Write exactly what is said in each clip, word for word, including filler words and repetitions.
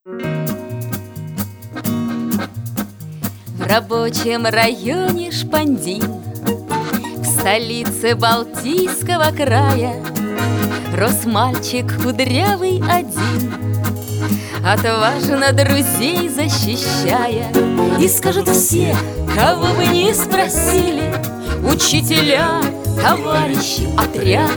В рабочем районе Шпандин, в столице Балтийского края, рос мальчик кудрявый один, отважно друзей защищая. И скажут все, кого бы ни спросили, учителя, товарищи, отряд,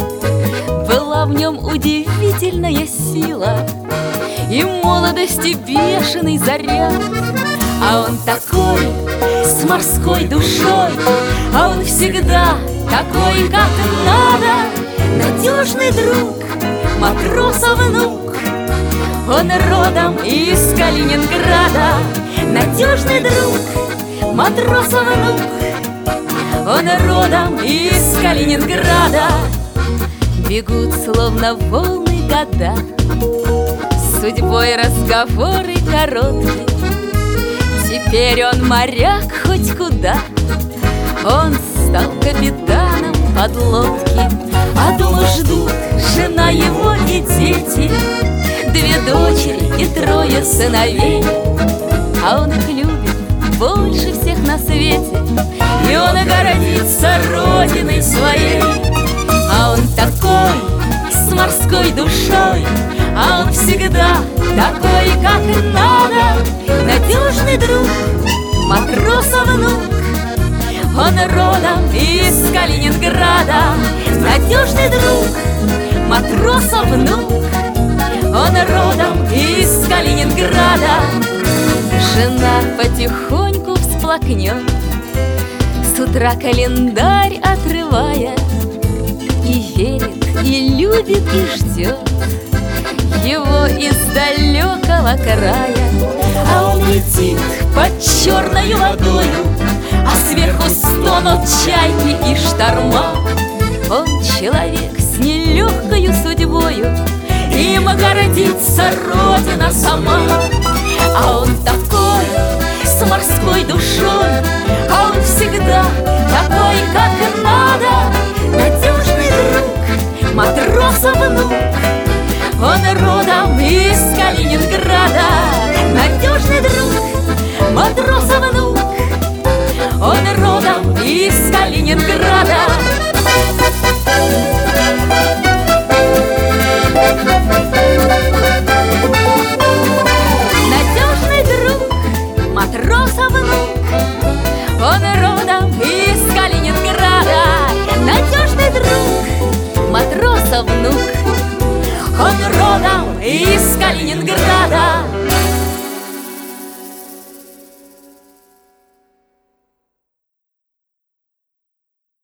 была в нем удивительная сила и молодости бешеный заряд. А он такой, с морской душой, а он всегда такой, как надо. Надежный друг, матроса внук, он родом из Калининграда. Надежный друг, матроса внук, он родом из Калининграда. Бегут словно волны года, с судьбой разговоры короткие. Теперь он моряк хоть куда, он стал капитаном подлодки. А дома ждут жена его и дети, две дочери и трое сыновей. А он их любит больше всех на свете, и он гордится родиной своей. А он такой, с морской душой, а он всегда такой, как надо. Надежный друг, матроса внук, он родом из Калининграда. Надежный друг, матроса внук, он родом из Калининграда. Жена потихоньку всплакнет, с утра календарь отрывая, и верит, и любит, и ждет его из далекого края. А он летит под черною водою, а сверху стонут чайки и шторма. Он человек с нелегкою судьбою, им гордится родина сама.